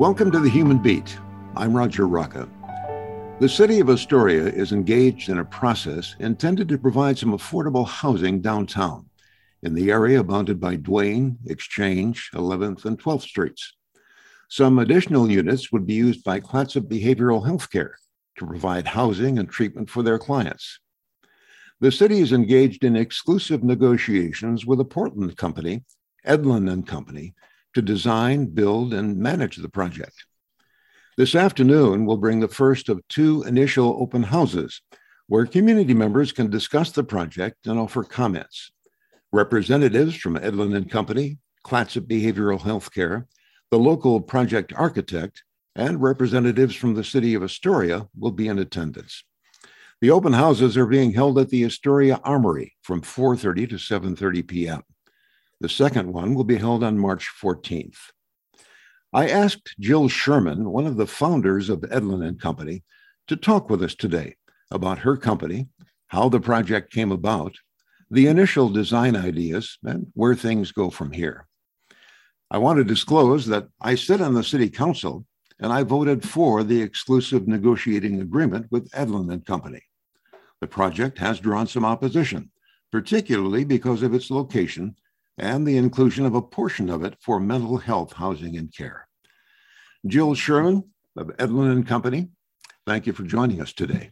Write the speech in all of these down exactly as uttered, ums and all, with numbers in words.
Welcome to the Human Beat. I'm Roger Rocca. The city of Astoria is engaged in a process intended to provide some affordable housing downtown in the area bounded by Duane, Exchange, eleventh, and twelfth Streets. Some additional units would be used by Clatsop Behavioral Health Care to provide housing and treatment for their clients. The city is engaged in exclusive negotiations with a Portland company, Edlin and Company, to design, build, and manage the project. This afternoon, we'll bring the first of two initial open houses where community members can discuss the project and offer comments. Representatives from Edlin and Company, Clatsop Behavioral Health Care, the local project architect, and representatives from the city of Astoria will be in attendance. The open houses are being held at the Astoria Armory from four thirty to seven thirty p m The second one will be held on March fourteenth. I asked Jill Sherman, one of the founders of Edlin and Company, to talk with us today about her company, how the project came about, the initial design ideas, and where things go from here. I want to disclose that I sit on the city council and I voted for the exclusive negotiating agreement with Edlin and Company. The project has drawn some opposition, particularly because of its location and the inclusion of a portion of it for mental health housing and care. Jill Sherman of Edlin and Company, thank you for joining us today.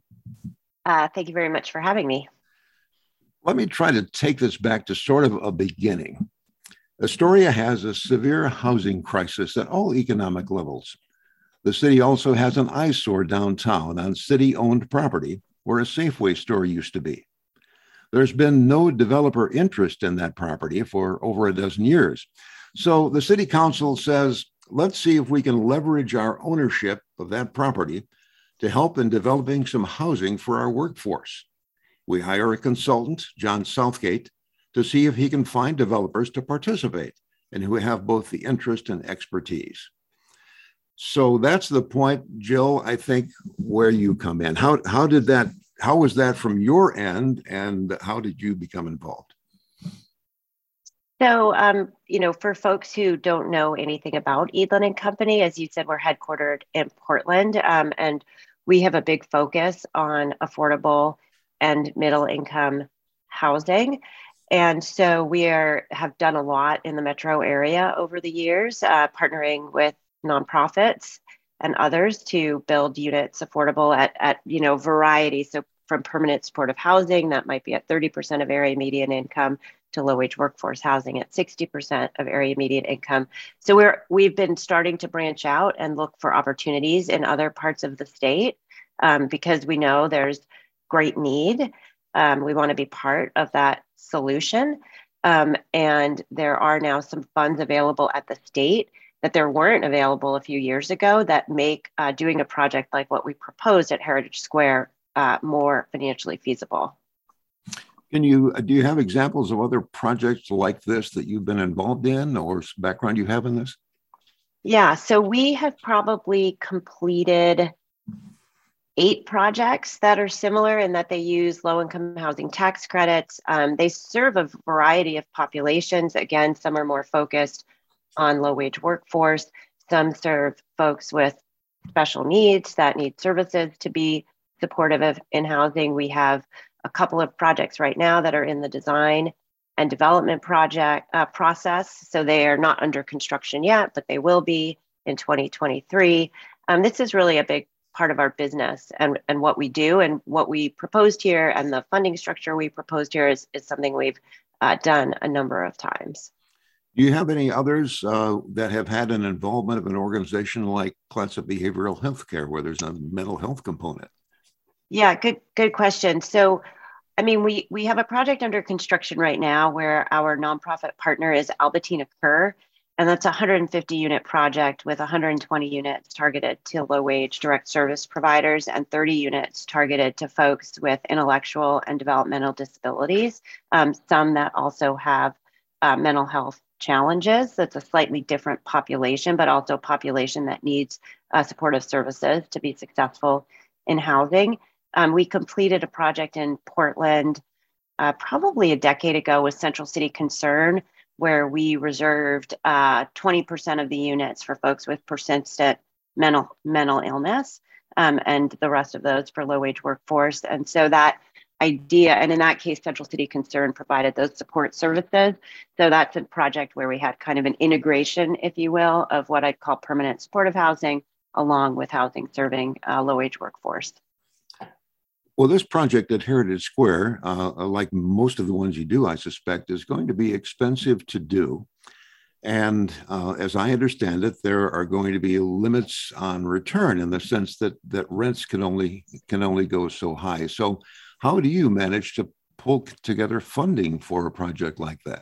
Uh, thank you very much for having me. Let me try to take this back to sort of a beginning. Astoria has a severe housing crisis at all economic levels. The city also has an eyesore downtown on city-owned property where a Safeway store used to be. There's been no developer interest in that property for over a dozen years. So the city council says, let's see if we can leverage our ownership of that property to help in developing some housing for our workforce. We hire a consultant, John Southgate, to see if he can find developers to participate and who have both the interest and expertise. So that's the point, Jill, I think, where you come in. How, how did that How was that from your end, and how did you become involved? So, um, you know, for folks who don't know anything about Edlin and Company, as you said, we're headquartered in Portland, um, and we have a big focus on affordable and middle income housing. And so we are, have done a lot in the metro area over the years, uh, partnering with nonprofits and others to build units affordable at, at, you know, variety. So from permanent supportive housing, that might be at thirty percent of area median income, to low wage workforce housing at sixty percent of area median income. So we're, we've been starting to branch out and look for opportunities in other parts of the state um, because we know there's great need. Um, we want to be part of that solution. Um, and there are now some funds available at the state that there weren't available a few years ago that make uh, doing a project like what we proposed at Heritage Square uh, more financially feasible. Can you, do you have examples of other projects like this that you've been involved in or background you have in this? Yeah, so we have probably completed eight projects that are similar in that they use low-income housing tax credits. Um, they serve a variety of populations. Again, some are more focused on low-wage workforce. Some serve folks with special needs that need services to be supportive of in housing. We have a couple of projects right now that are in the design and development project uh, process. So they are not under construction yet, but they will be in twenty twenty-three. Um, this is really a big part of our business and, and what we do, and what we proposed here and the funding structure we proposed here is, is something we've uh, done a number of times. Do you have any others uh, that have had an involvement of an organization like Clatsop Behavioral Health Care, where there's a mental health component? Yeah, good good question. So, I mean, we we have a project under construction right now where our nonprofit partner is Albertina Kerr, and that's a one hundred fifty unit project with one hundred twenty units targeted to low wage direct service providers and thirty units targeted to folks with intellectual and developmental disabilities, um, some that also have uh, mental health challenges. That's a slightly different population, but also a population that needs uh, supportive services to be successful in housing. Um, we completed a project in Portland uh, probably a decade ago with Central City Concern, where we reserved uh, twenty percent of the units for folks with persistent mental mental illness, um, and the rest of those for low wage workforce. And so that idea, and in that case, Central City Concern provided those support services. So that's a project where we had kind of an integration, if you will, of what I'd call permanent supportive housing, along with housing serving uh, low wage workforce. Well, this project at Heritage Square, uh, like most of the ones you do, I suspect, is going to be expensive to do. And uh, as I understand it, there are going to be limits on return in the sense that that rents can only can only go so high. So how do you manage to pull together funding for a project like that?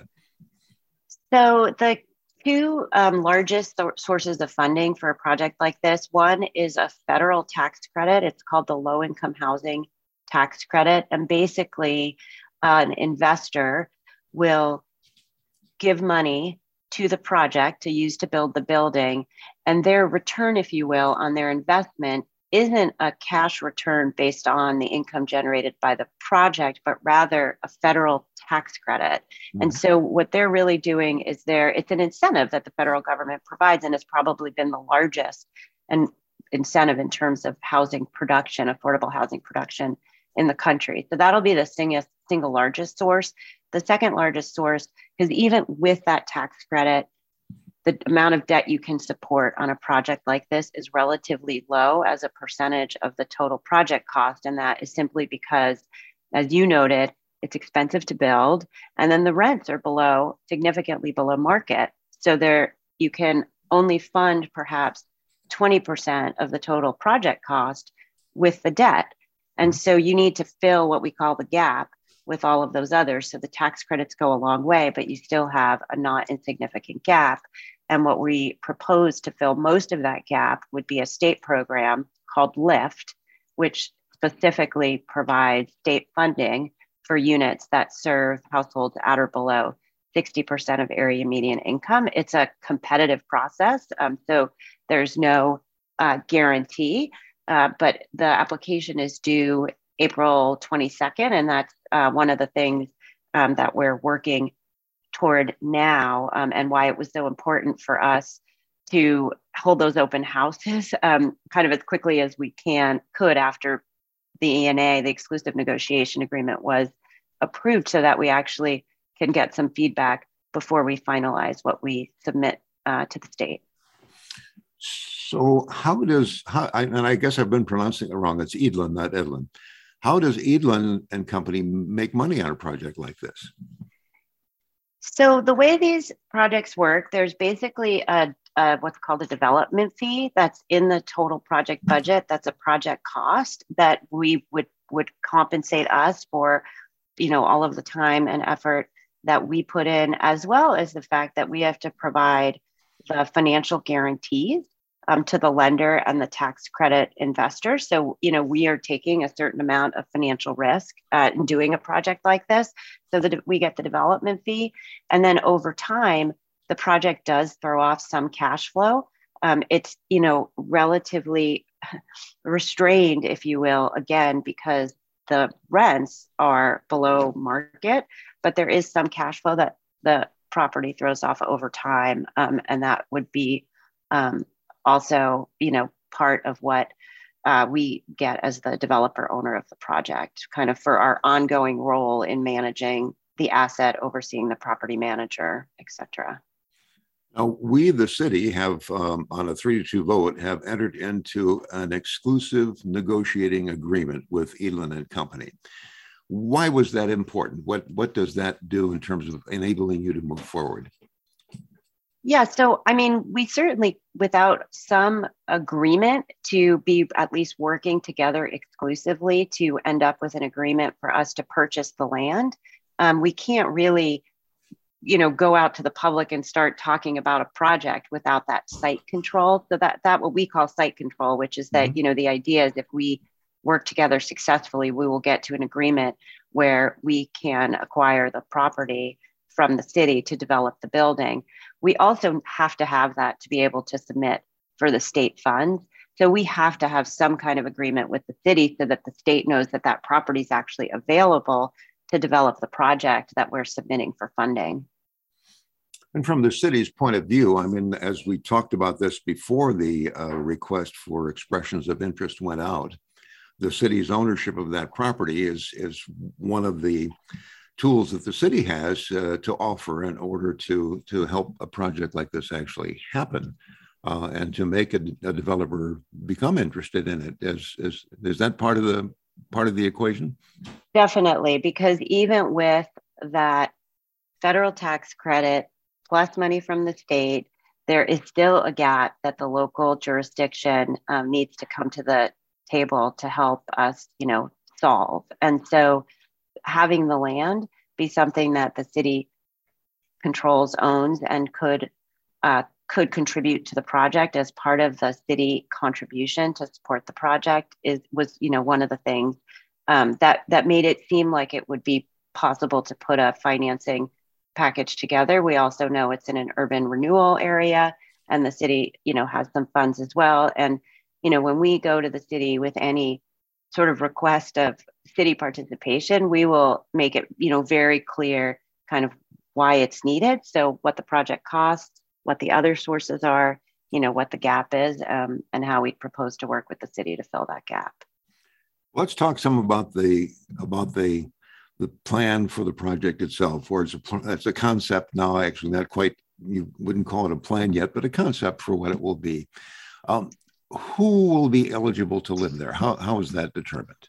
So the two um, largest sources of funding for a project like this, one is a federal tax credit. It's called the Low Income Housing Tax Credit. And basically, uh, an investor will give money to the project to use to build the building. And their return, if you will, on their investment isn't a cash return based on the income generated by the project, but rather a federal tax credit. Mm-hmm. And so what they're really doing is there, it's an incentive that the federal government provides, and has probably been the largest and incentive in terms of housing production, affordable housing production in the country. So that'll be the single, single largest source. The second largest source, because even with that tax credit, the amount of debt you can support on a project like this is relatively low as a percentage of the total project cost. And that is simply because, as you noted, it's expensive to build. And then the rents are below, significantly below market. So there you can only fund perhaps twenty percent of the total project cost with the debt. And so you need to fill what we call the gap with all of those others. So the tax credits go a long way, but you still have a not insignificant gap. And what we propose to fill most of that gap would be a state program called LIFT, which specifically provides state funding for units that serve households at or below sixty percent of area median income. It's a competitive process, um, so there's no uh, guarantee, uh, but the application is due April twenty-second, and that's uh, one of the things um, that we're working toward now, um, and why it was so important for us to hold those open houses um, kind of as quickly as we can could after the E N A, the exclusive negotiation agreement, was approved, so that we actually can get some feedback before we finalize what we submit uh, to the state. So how does, how, I, and I guess I've been pronouncing it wrong, it's Edlin, not Edlin. How does Edlin and company make money on a project like this? So the way these projects work, there's basically a, a what's called a development fee that's in the total project budget. That's a project cost that we would would compensate us for, you know, all of the time and effort that we put in, as well as the fact that we have to provide the financial guarantees um, to the lender and the tax credit investor. So, you know, we are taking a certain amount of financial risk uh, in doing a project like this, so that we get the development fee. And then over time, the project does throw off some cash flow. Um, it's, you know, relatively restrained, if you will, again, because the rents are below market, but there is some cash flow that the property throws off over time. Um, and that would be um, also, you know, part of what uh, we get as the developer owner of the project, kind of for our ongoing role in managing the asset, overseeing the property manager, et cetera. Now, we, the city, have, um, on a three to two vote, have entered into an exclusive negotiating agreement with Edlin and Company. Why was that important? What, what does that do in terms of enabling you to move forward? Yeah, so I mean, we certainly, without some agreement to be at least working together exclusively to end up with an agreement for us to purchase the land, um, we can't really, you know, go out to the public and start talking about a project without that site control. So that that what we call site control, which is that, mm-hmm. you know, the idea is if we work together successfully, we will get to an agreement where we can acquire the property from the city to develop the building. We also have to have that to be able to submit for the state funds. So we have to have some kind of agreement with the city so that the state knows that that property is actually available to develop the project that we're submitting for funding. And from the city's point of view, I mean, as we talked about this before the uh, request for expressions of interest went out, the city's ownership of that property is, is one of the tools that the city has uh, to offer in order to, to help a project like this actually happen uh, and to make a, a developer become interested in it. Is, is, is that part of the part of the equation? Definitely, because even with that federal tax credit plus money from the state, there is still a gap that the local jurisdiction um, needs to come to the table to help us, you know, solve. And so having the land be something that the city controls, owns, and could uh, could contribute to the project as part of the city contribution to support the project is was, you know, one of the things um, that that made it seem like it would be possible to put a financing package together. We also know it's in an urban renewal area, and the city, you know, has some funds as well. And, you know, when we go to the city with any sort of request of city participation, we will make it, you know, very clear kind of why it's needed. So what the project costs, what the other sources are, you know, what the gap is, um, and how we propose to work with the city to fill that gap. Let's talk some about the about the the plan for the project itself, or it's a it's a concept now. Actually, not quite. You wouldn't call it a plan yet, but a concept for what it will be. Um, who will be eligible to live there? How how is that determined?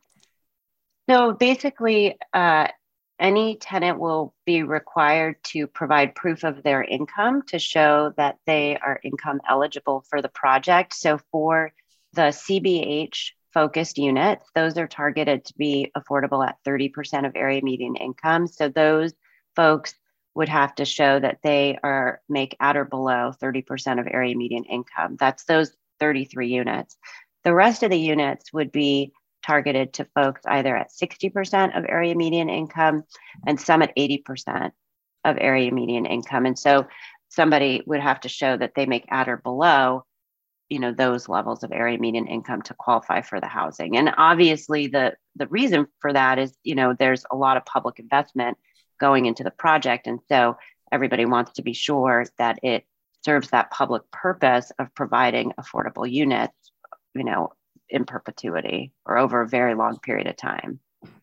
So basically, uh, any tenant will be required to provide proof of their income to show that they are income eligible for the project. So for the C B H focused units, those are targeted to be affordable at thirty percent of area median income. So those folks would have to show that they are make at or below thirty percent of area median income. That's those thirty-three units. The rest of the units would be targeted to folks either at sixty percent of area median income and some at eighty percent of area median income. And so somebody would have to show that they make at or below, you know, those levels of area median income to qualify for the housing. And obviously the, the reason for that is, you know, there's a lot of public investment going into the project. And so everybody wants to be sure that it serves that public purpose of providing affordable units, you know, in perpetuity or over a very long period of time.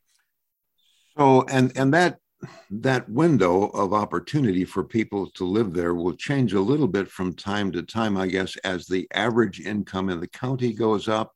So, and and that that window of opportunity for people to live there will change a little bit from time to time, I guess, as the average income in the county goes up.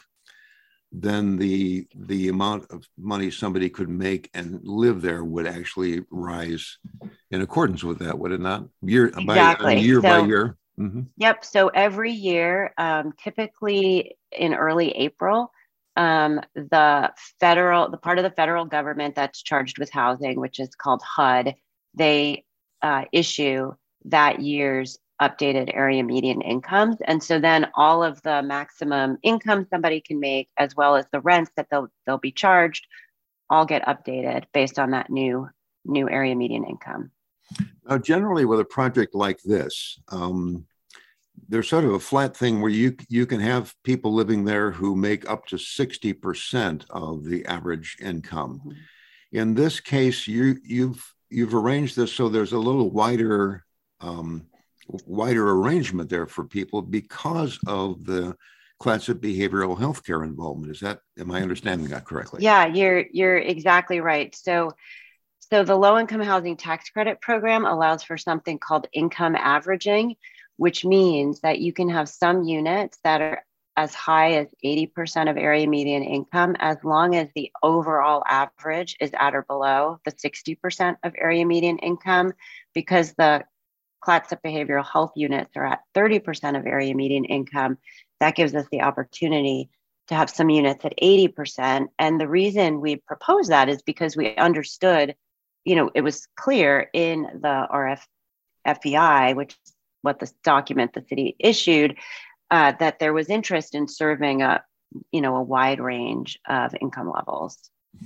Then the the amount of money somebody could make and live there would actually rise in accordance with that, would it not? Year Exactly. by year so, by year. Mm-hmm. Yep. So every year, um, typically in early April, um, the federal, the part of the federal government that's charged with housing, which is called H U D, they uh, issue that year's updated area median incomes. And so then all of the maximum income somebody can make, as well as the rents that they'll they'll be charged, all get updated based on that new new area median income. Now, generally with a project like this, um, there's sort of a flat thing where you you can have people living there who make up to sixty percent of the average income. Mm-hmm. In this case, you you've you've arranged this so there's a little wider um, wider arrangement there for people because of the Clatsop behavioral health care involvement. Is that, am I understanding that correctly? Yeah, you're you're exactly right. So So the low-income housing tax credit program allows for something called income averaging, which means that you can have some units that are as high as eighty percent of area median income, as long as the overall average is at or below the sixty percent of area median income. Because the Clatsop behavioral health units are at thirty percent of area median income, that gives us the opportunity to have some units at eighty percent. And the reason we proposed that is because we understood, you know, it was clear in the R F F E I, which is what the document the city issued, uh, that there was interest in serving a, you know, a wide range of income levels.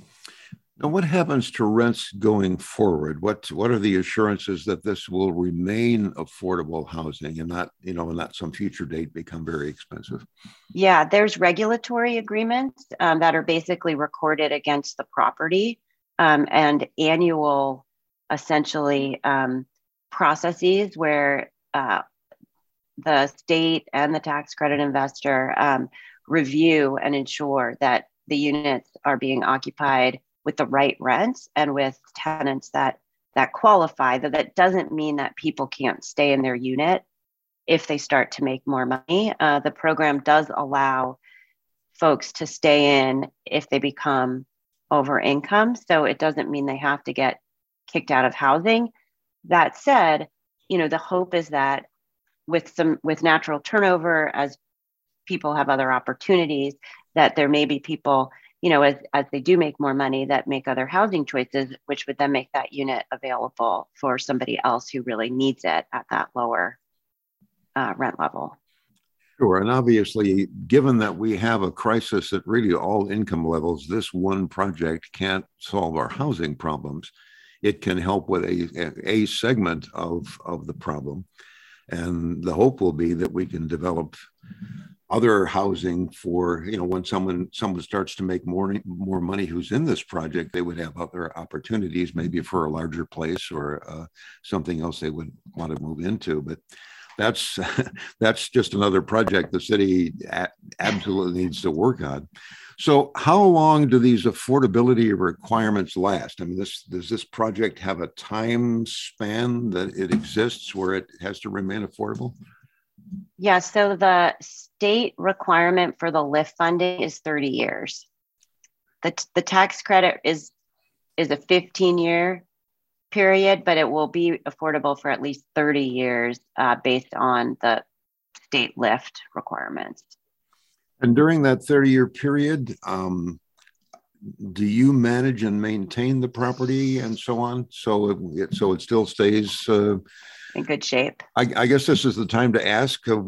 Now, what happens to rents going forward? What what are the assurances that this will remain affordable housing and not, you know, and not some future date become very expensive? Yeah, there's regulatory agreements um, that are basically recorded against the property. Um, and annual, essentially, um, processes where uh, the state and the tax credit investor um, review and ensure that the units are being occupied with the right rents and with tenants that that qualify. That that doesn't mean that people can't stay in their unit if they start to make more money. Uh, the program does allow folks to stay in if they become over income. So it doesn't mean they have to get kicked out of housing. That said, you know, the hope is that with some with natural turnover, as people have other opportunities, that there may be people, you know, as, as they do make more money, that make other housing choices, which would then make that unit available for somebody else who really needs it at that lower uh, rent level. Sure. And obviously, given that we have a crisis at really all income levels, this one project can't solve our housing problems. It can help with a, a segment of, of the problem. And the hope will be that we can develop other housing for, you know, when someone someone starts to make more more money who's in this project, they would have other opportunities, maybe for a larger place or uh, something else they would want to move into. But that's that's just another project the city a- absolutely needs to work on. So how long do these affordability requirements last? I mean, this does this project have a time span that it exists where it has to remain affordable? Yeah, so the state requirement for the LIFT funding is thirty years. The, the tax credit is, is a fifteen year period, but it will be affordable for at least thirty years uh, based on the state LIFT requirements. And during that thirty year period, um, do you manage and maintain the property and so on? So it, so it still stays uh, in good shape? I, I guess this is the time to ask, uh,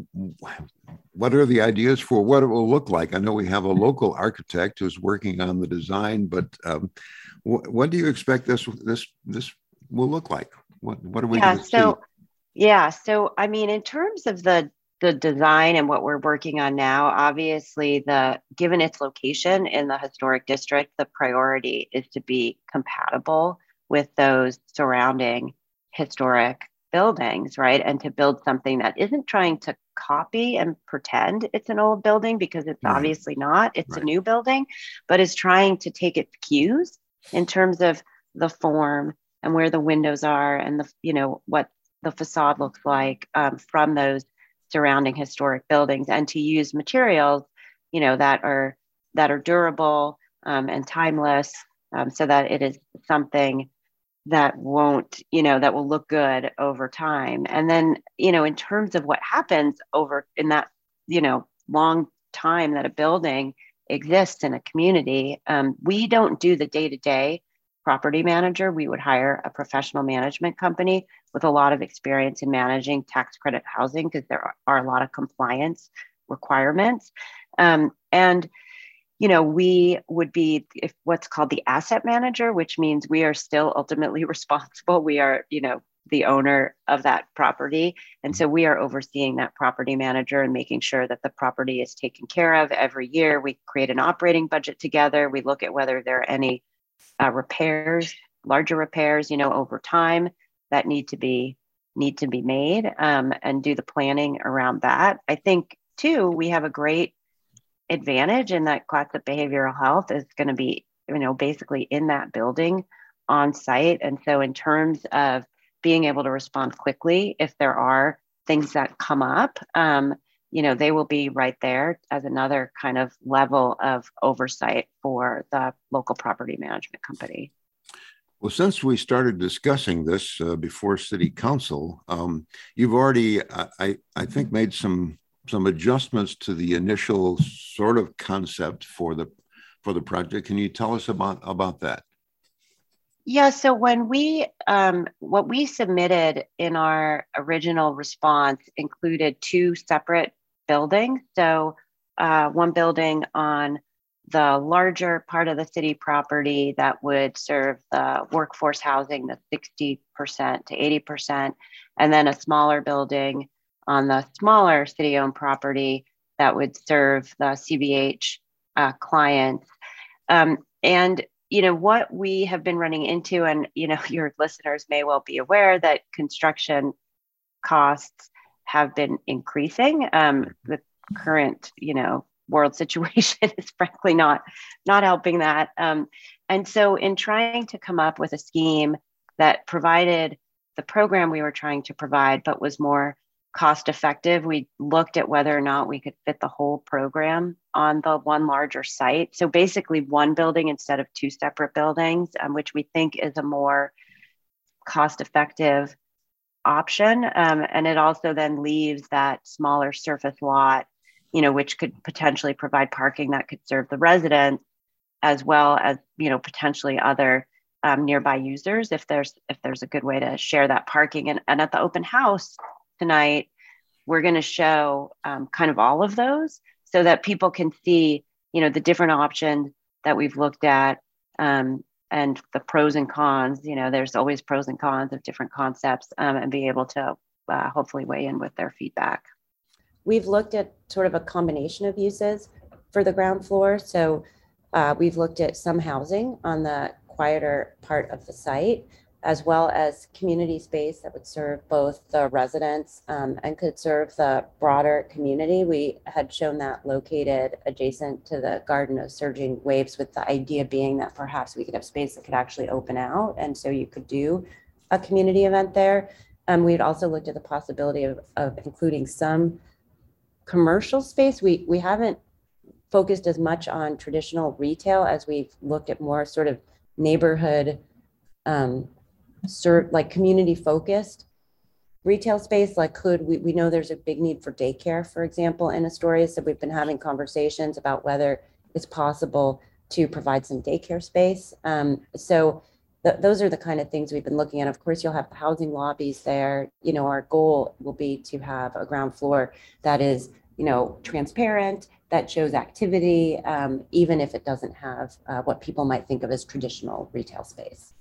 what are the ideas for what it will look like? I know we have a local architect who's working on the design, but um, wh- when do you expect this this this will look like? What what are we yeah, going to so, see? Yeah, so I mean, in terms of the the design and what we're working on now, obviously, the given its location in the historic district, the priority is to be compatible with those surrounding historic buildings, right? And to build something that isn't trying to copy and pretend it's an old building, because it's Right. obviously not. It's Right. a new building, but is trying to take its cues in terms of the form and where the windows are and the, you know, what the facade looks like um, from those surrounding historic buildings, and to use materials, you know, that are that are durable um, and timeless, um, so that it is something that won't, you know, that will look good over time. And then, you know, in terms of what happens over in that, you know, long time that a building exists in a community, um, we don't do the day-to-day property manager. We would hire a professional management company with a lot of experience in managing tax credit housing, because there are a lot of compliance requirements. Um, and you know, we would be if what's called the asset manager, which means we are still ultimately responsible. We are, you know, the owner of that property. And so we are overseeing that property manager and making sure that the property is taken care of every year. We create an operating budget together. We look at whether there are any uh, repairs, larger repairs, you know, over time that need to be need to be made, um, and do the planning around that. I think too, we have a great advantage in that Clatsop Behavioral Health is going to be, you know, basically in that building on site. And so in terms of being able to respond quickly, if there are things that come up, um, you know, they will be right there as another kind of level of oversight for the local property management company. Well, since we started discussing this uh, before City Council, um, you've already, I, I think, made some some adjustments to the initial sort of concept for the for the project. Can you tell us about about that? Yeah, so when we, um, what we submitted in our original response included two separate buildings. So uh, one building on the larger part of the city property that would serve the workforce housing, the sixty percent to eighty percent, and then a smaller building on the smaller city-owned property that would serve the C B H uh, clients. Um, and you know, what we have been running into, and, you know, your listeners may well be aware that construction costs have been increasing. Um, the current, you know, world situation is frankly not, not helping that. Um, and so in trying to come up with a scheme that provided the program we were trying to provide, but was more cost effective, we looked at whether or not we could fit the whole program on the one larger site. So basically one building instead of two separate buildings, um, which we think is a more cost effective option. Um, and it also then leaves that smaller surface lot, you know, which could potentially provide parking that could serve the residents as well as, you know, potentially other um, nearby users if there's if there's a good way to share that parking. And, and at the open house tonight, we're going to show um, kind of all of those so that people can see, you know, the different options that we've looked at um, and the pros and cons. You know, there's always pros and cons of different concepts um, and be able to uh, hopefully weigh in with their feedback. We've looked at sort of a combination of uses for the ground floor. So uh, we've looked at some housing on the quieter part of the site, as well as community space that would serve both the residents um, and could serve the broader community. We had shown that located adjacent to the Garden of Surging Waves, with the idea being that perhaps we could have space that could actually open out. And so you could do a community event there. Um, we'd also looked at the possibility of, of including some commercial space. We, we haven't focused as much on traditional retail as we've looked at more sort of neighborhood um, Serve, like community focused retail space. Like could we, we know there's a big need for daycare, for example, in Astoria. So we've been having conversations about whether it's possible to provide some daycare space. Um, so th- those are the kind of things we've been looking at. Of course, you'll have the housing lobbies there. You know, our goal will be to have a ground floor that is, you know, transparent, that shows activity, um, even if it doesn't have uh, what people might think of as traditional retail space.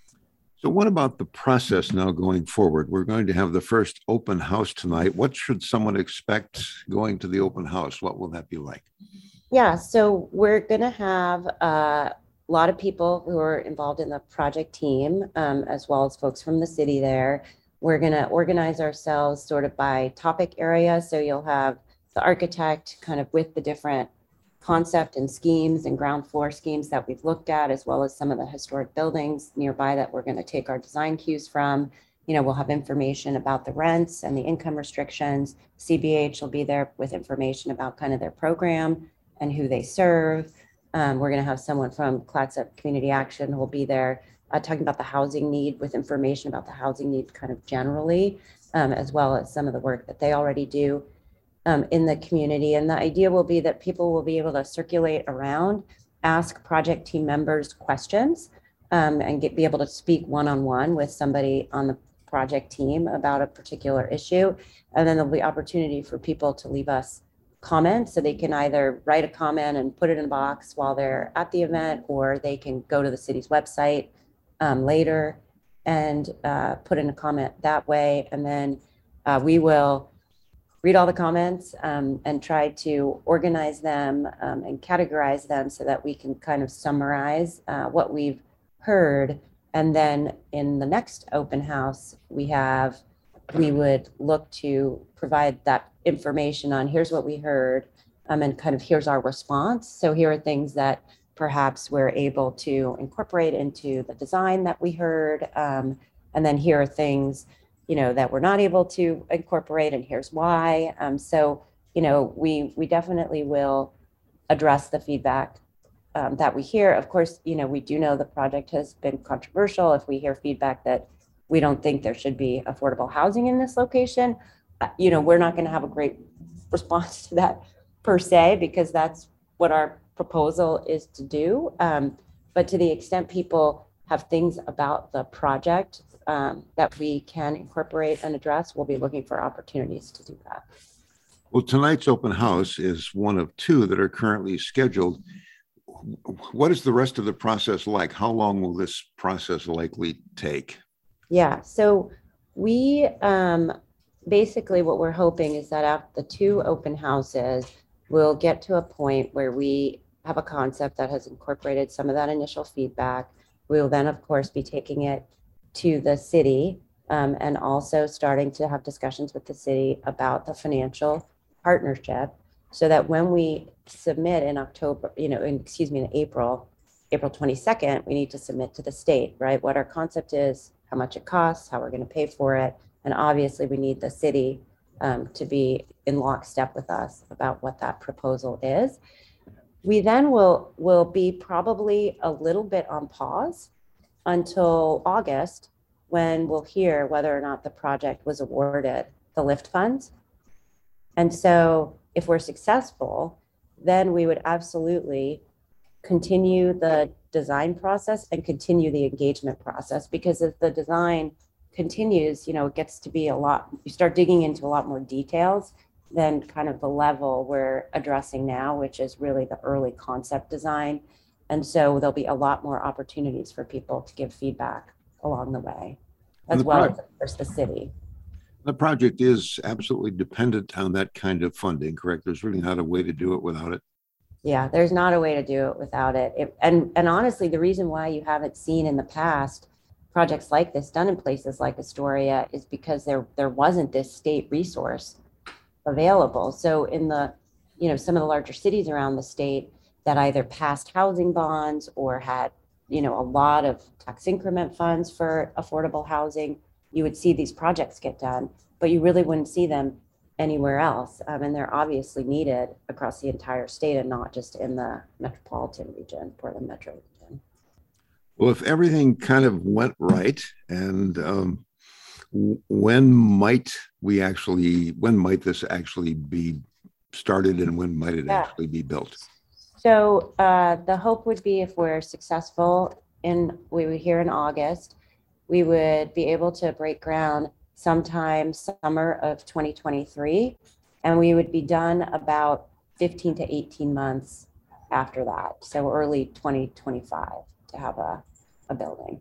So what about the process now going forward? We're going to have the first open house tonight. What should someone expect going to the open house? What will that be like? Yeah, so we're going to have uh, a lot of people who are involved in the project team, um, as well as folks from the city there. We're going to organize ourselves sort of by topic area. So you'll have the architect kind of with the different concept and schemes and ground floor schemes that we've looked at, as well as some of the historic buildings nearby that we're going to take our design cues from. You know, we'll have information about the rents and the income restrictions. C B H will be there with information about kind of their program and who they serve. Um, we're going to have someone from Clatsop Community Action who will be there uh, talking about the housing need with information about the housing need kind of generally, um, as well as some of the work that they already do Um, in the community. And the idea will be that people will be able to circulate around, ask project team members questions, um, and get be able to speak one-on-one with somebody on the project team about a particular issue. And then there'll be opportunity for people to leave us comments, so they can either write a comment and put it in a box while they're at the event, or they can go to the city's website um, later and uh, put in a comment that way. And then uh, we will read all the comments um, and try to organize them um, and categorize them so that we can kind of summarize uh, what we've heard. And then in the next open house, we have, we would look to provide that information on here's what we heard um, and kind of here's our response. So here are things that perhaps we're able to incorporate into the design that we heard. Um, and then here are things you know, that we're not able to incorporate, and here's why. Um, so, you know, we we definitely will address the feedback um, that we hear. Of course, you know, we do know the project has been controversial. If we hear feedback that we don't think there should be affordable housing in this location, uh, you know, we're not going to have a great response to that per se, because that's what our proposal is to do. Um, but to the extent people have things about the project Um, that we can incorporate and address, we'll be looking for opportunities to do that. Well, tonight's open house is one of two that are currently scheduled. What is the rest of the process like? How long will this process likely take? Yeah, so we um, basically what we're hoping is that after the two open houses, we'll get to a point where we have a concept that has incorporated some of that initial feedback. We will then, of course, be taking it to the city um, and also starting to have discussions with the city about the financial partnership so that when we submit in October, you know, in, excuse me, in April, April twenty-second, we need to submit to the state, right? What our concept is, how much it costs, how we're going to pay for it. And obviously we need the city um, to be in lockstep with us about what that proposal is. We then will, will be probably a little bit on pause until August, when we'll hear whether or not the project was awarded the LIFT funds. And so if we're successful, then we would absolutely continue the design process and continue the engagement process, because as the design continues, you know, it gets to be a lot, you start digging into a lot more details than kind of the level we're addressing now, which is really the early concept design. And so there'll be a lot more opportunities for people to give feedback along the way, as the well pro- as, of course, the city. The project is absolutely dependent on that kind of funding, correct? There's really not a way to do it without it. Yeah, there's not a way to do it without it. it and, and honestly, the reason why you haven't seen in the past projects like this done in places like Astoria is because there, there wasn't this state resource available. So in the, you know, some of the larger cities around the state that either passed housing bonds or had, you know, a lot of tax increment funds for affordable housing, you would see these projects get done, but you really wouldn't see them anywhere else. Um, and they're obviously needed across the entire state and not just in the metropolitan region, Portland metro region. Well, if everything kind of went right, and um, when might we actually, when might this actually be started, and when might it yeah. actually be built? So uh, the hope would be, if we're successful in, we were here in August, we would be able to break ground sometime summer of twenty twenty-three, and we would be done about fifteen to eighteen months after that. So early twenty twenty-five to have a, a building.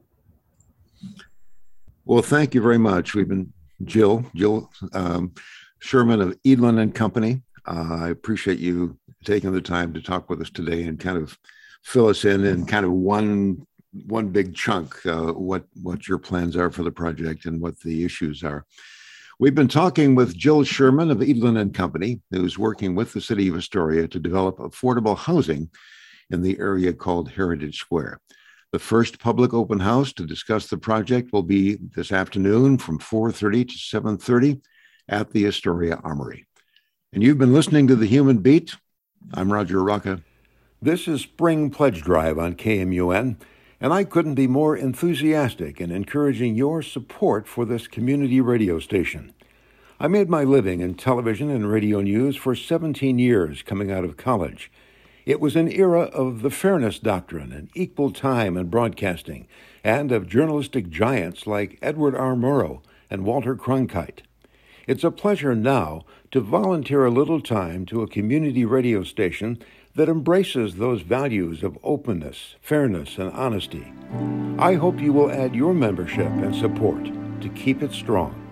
Well, thank you very much. We've been Jill, Jill um, Sherman of Edlin and Company. Uh, I appreciate you taking the time to talk with us today and kind of fill us in in kind of one one big chunk, uh, what, what your plans are for the project and what the issues are. We've been talking with Jill Sherman of Edlin and Company, who's working with the city of Astoria to develop affordable housing in the area called Heritage Square. The first public open house to discuss the project will be this afternoon from four thirty to seven thirty at the Astoria Armory. And you've been listening to The Human Beat. I'm Roger Rocca. This is Spring Pledge Drive on K M U N. And I couldn't be more enthusiastic in encouraging your support for this community radio station. I made my living in television and radio news for seventeen years coming out of college. It was an era of the fairness doctrine and equal time in broadcasting, and of journalistic giants like Edward R. Murrow and Walter Cronkite. It's a pleasure now to volunteer a little time to a community radio station that embraces those values of openness, fairness, and honesty. I hope you will add your membership and support to keep it strong.